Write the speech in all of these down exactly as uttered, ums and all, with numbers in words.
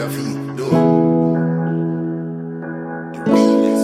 Duffy, do the realest.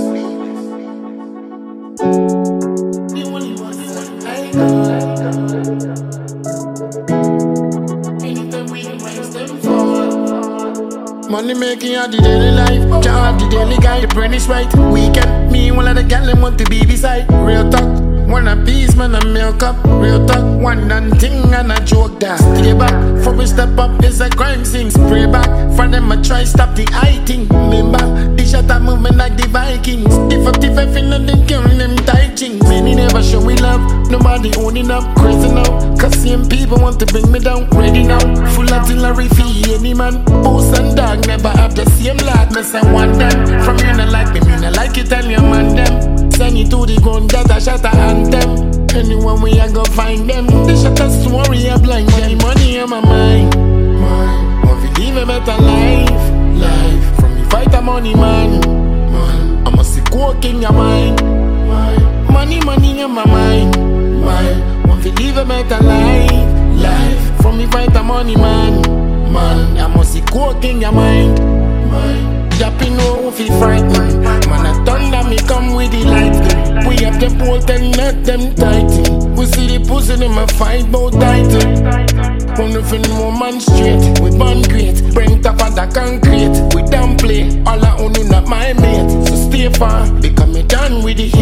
Money making out the daily life, job the daily guy, the brain is right. Weekend, me one of the gal them want to be beside. Real talk, one a piece man a milk up. Real talk, one and thing and a joke that. Stay back, for we step up is a crime scene. Spray back, for them a try stop the eye thing. Remember, the shot a movement like the Vikings. If up the five in them killing them tight things. Many never show we love, nobody owning up. Crazy now, cause same people want to bring me down. Ready now, full artillery for any man. Boss and dog never have the same lot. Me say one them, from you not like me, me not like it, tell your man them. Send you to the gun, that a shot a anthem. Anyone we a go find them. The shot a story a blind them. Money in my mind, mind. Want to live a better life, life. From me fight a money man, man. I must see coke in your mind, mind. Money, money in my mind, mind. Want to live a better life, life. From me fight a money man, man. I must see coke in your mind, mind. Yapping no fi frightened. Man a thunder me come with the lights them. We have the bolt and not them tighty. We see the pussy them a fight bout title. Wanna feel no man straight. We born great, bring top of the concrete. We don't play, all I own you not my mate. So stay far, because me done with the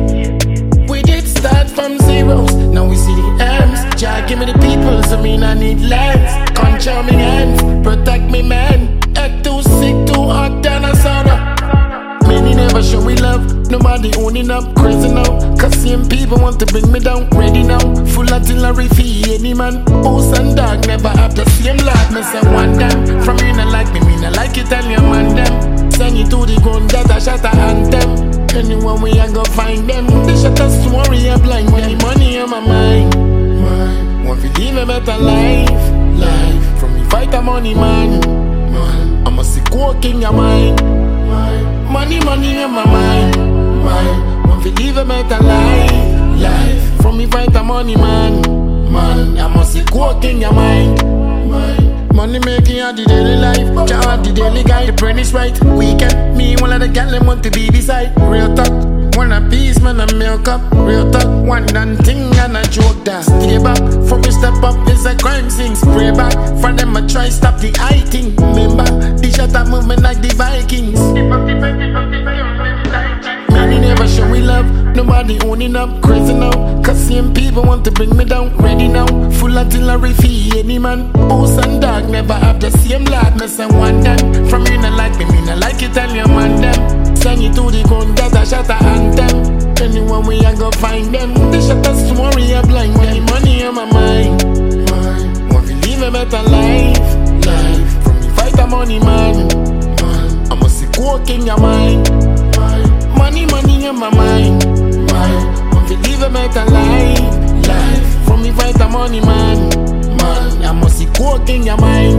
hate. We did start from zeros, now we see the M's. Jah give me the people, so me not need lands. Control me hands, protect me man. Head too sick, too hot than a sauna. Many never show we love, nobody owning up. Crazy now, cause same people want to bring me down. Ready now, full artillery for any man. Boss and dog never have the same lot. Me say one them, from you not like me, me not like it, tell your man them. Send you to the gun, that a shot a anthem. Anyone we a go find them. The shot a story a blind them. Money in my mind, mind. Want to live a better life, life. From me fight a money man, man. I must see coke in your mind, mind. Money, money in my mind, mind. Want to live a better life, life. From me fight a money man, man. I must see coke in your mind, mind. Money making out the daily life, job the daily guy, the brain is right. Weekend, me one of the gal them want to be beside. Real talk, one a piece man a milk up. Real talk, one and thing and a joke that. Stay back, for we step up is a crime scene. Spray back, for them a try stop the eye thing. Remember, the shot a movement like the Vikings. Many never show we love, nobody owning up. Crazy now, cause same people want to bring me down. Ready now, full artillery for any man. Boss and dog never have the same lot. Me say one them, from you not like me, me not like it, tell your man them. Send you to the gun, that a shot a anthem. Anyone we a go find them. The shot a story a blind them. Money in my mind, mind. Want to live a better life, life. From me fight a money man, man. I must see coke in your mind, mind. Money, money in my mind, mind. Want to live a better life, life. From me fight a money man, man. I must see coke in your mind.